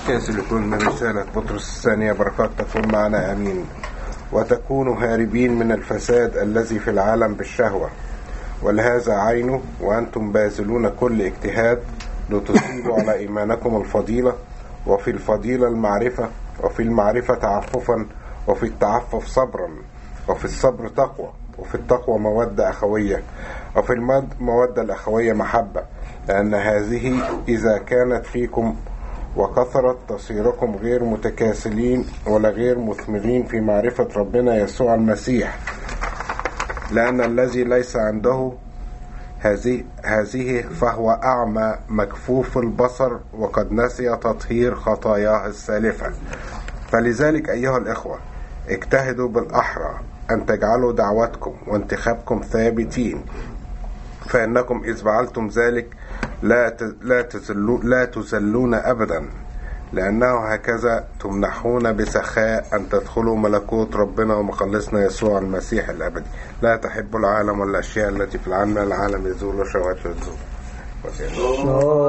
كاسل يكون من رسالة بطرس الثانية. بركات تكون معنا آمين. وتكونوا هاربين من الفساد الذي في العالم بالشهوة، ولهذا عينه وأنتم باذلون كل اجتهاد لتصيبوا على إيمانكم الفضيلة، وفي الفضيلة المعرفة، وفي المعرفة تعففا، وفي التعفف صبرا، وفي الصبر تقوى، وفي التقوى مودة أخوية، وفي المودة الأخوية محبة، لأن هذه إذا كانت فيكم وكثرت تصيركم غير متكاسلين ولا غير مثمرين في معرفة ربنا يسوع المسيح. لأن الذي ليس عنده هذه فهو أعمى مكفوف البصر، وقد نسي تطهير خطاياه السالفة. فلذلك أيها الإخوة اجتهدوا بالأحرى أن تجعلوا دعوتكم وانتخابكم ثابتين، فإنكم إذ فعلتم ذلك لا تزلون أبدا، لأنه هكذا تمنحون بسخاء أن تدخلوا ملكوت ربنا ومخلصنا يسوع المسيح الأبدي. لا تحب العالم والأشياء التي في العالم، العالم يزول وشهوته تزول.